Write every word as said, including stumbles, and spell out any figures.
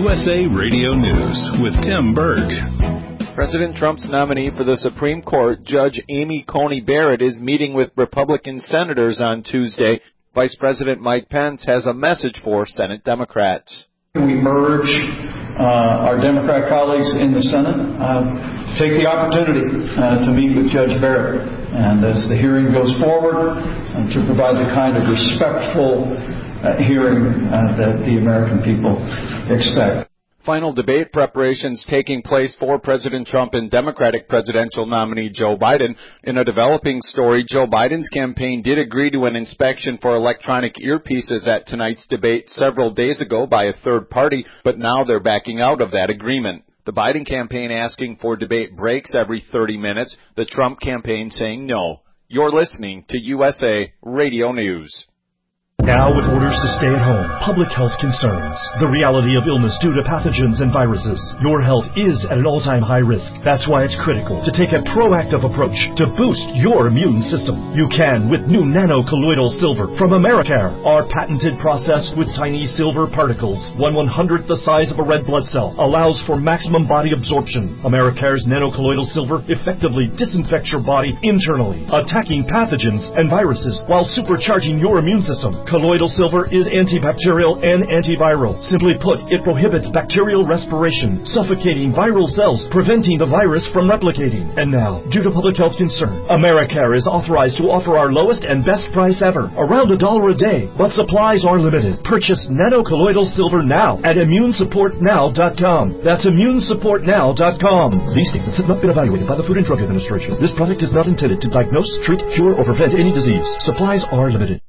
U S A Radio News with Tim Berg. President Trump's nominee for the Supreme Court, Judge Amy Coney Barrett, is meeting with Republican senators on Tuesday. Vice President Mike Pence has a message for Senate Democrats. We urge uh, our Democrat colleagues in the Senate uh, take the opportunity uh, to meet with Judge Barrett, and as the hearing goes forward, uh, to provide the kind of respectful uh, hearing uh, that the American people expect. Final debate preparations taking place for President Trump and Democratic presidential nominee Joe Biden. In a developing story, Joe Biden's campaign did agree to an inspection for electronic earpieces at tonight's debate several days ago by a third party, but now they're backing out of that agreement. The Biden campaign asking for debate breaks every thirty minutes, the Trump campaign saying no. You're listening to U S A Radio News. Now, with orders to stay at home, public health concerns, the reality of illness due to pathogens and viruses, your health is at an all-time high risk. That's why it's critical to take a proactive approach to boost your immune system. You can with new nano-colloidal silver from Americare. Our patented process with tiny silver particles, one one-hundredth the size of a red blood cell, allows for maximum body absorption. Americare's nano-colloidal silver effectively disinfects your body internally, attacking pathogens and viruses while supercharging your immune system. Colloidal silver is antibacterial and antiviral. Simply put, it prohibits bacterial respiration, suffocating viral cells, preventing the virus from replicating. And now, due to public health concern, Americare is authorized to offer our lowest and best price ever, around a dollar a day, but supplies are limited. Purchase nano-colloidal silver now at immune support now dot com. That's immune support now dot com. These statements have not been evaluated by the Food and Drug Administration. This product is not intended to diagnose, treat, cure, or prevent any disease. Supplies are limited.